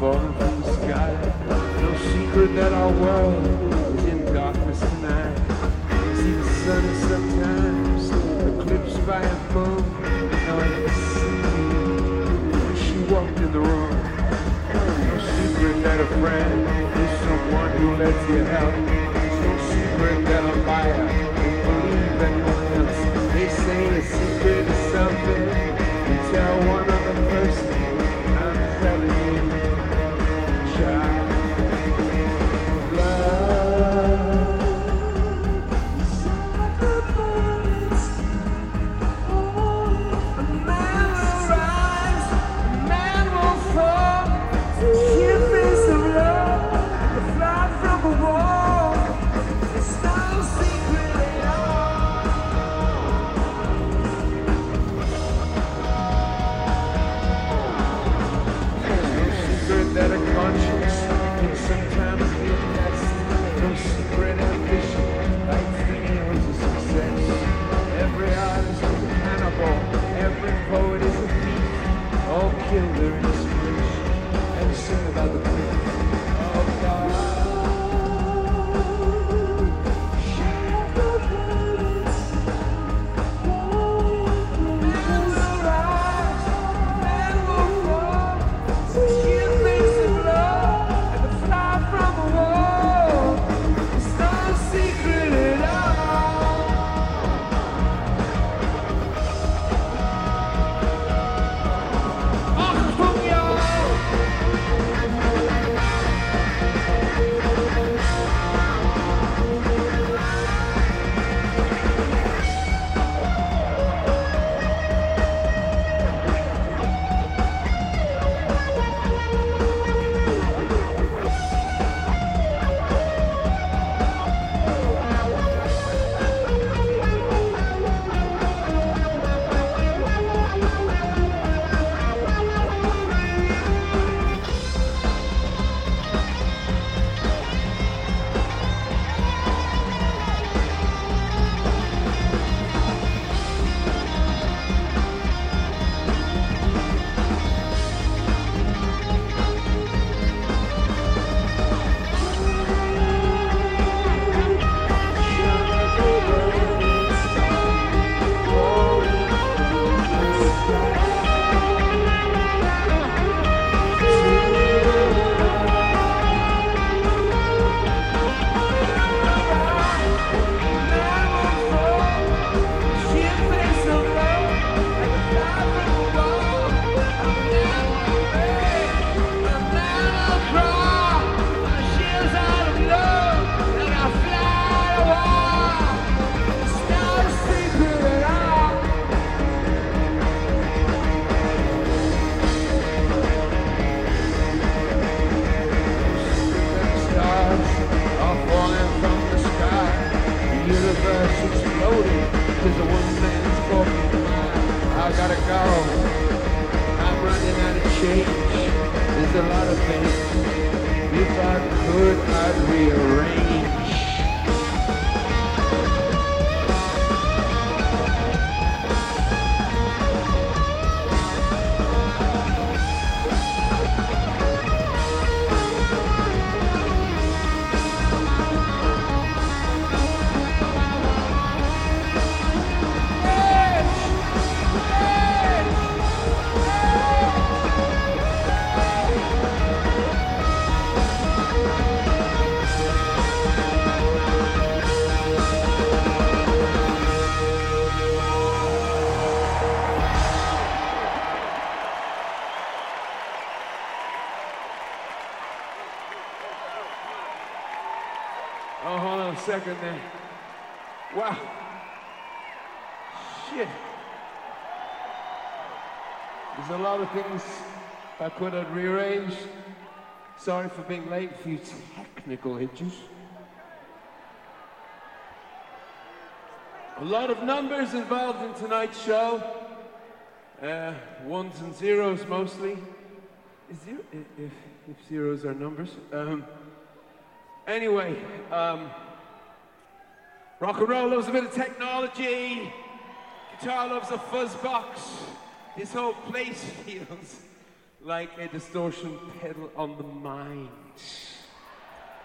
falling from the sky. No secret that our world is in darkness tonight. You see the sun is sometimes eclipsed by a moon. No, I never see when she walked in the room. No secret that a friend is someone who lets you help. No secret that a liar won't believe anyone else. They say a secret is something you tell one other person. I'm telling you, child, love. A man will rise, a man will fall. Sheer face of love, the fly from a wall. It's no secret at all. No secret that a conscience can sometimes be a test. No secret ambition, like dreams of success. Every artist is a cannibal, every poet is a thief. All kill their inspiration and sing about the grief of God. Man will rise, man will fall. Sheer face of love, and the fly from a wall. It's no secret at all. Achtung, y'all! Exploding, there's a one man's talking. I gotta go. I'm running out of change. There's a lot of things. If I could, I'd rearrange. Oh, hold on a second then. Wow. Shit. There's a lot of things I could have rearranged. Sorry for being late, a few technical hitches. A lot of numbers involved in tonight's show. Ones and zeros mostly. Is zero, if zeros are numbers. Anyway, rock and roll loves a bit of technology. Guitar loves a fuzz box. This whole place feels like a distortion pedal on the mind.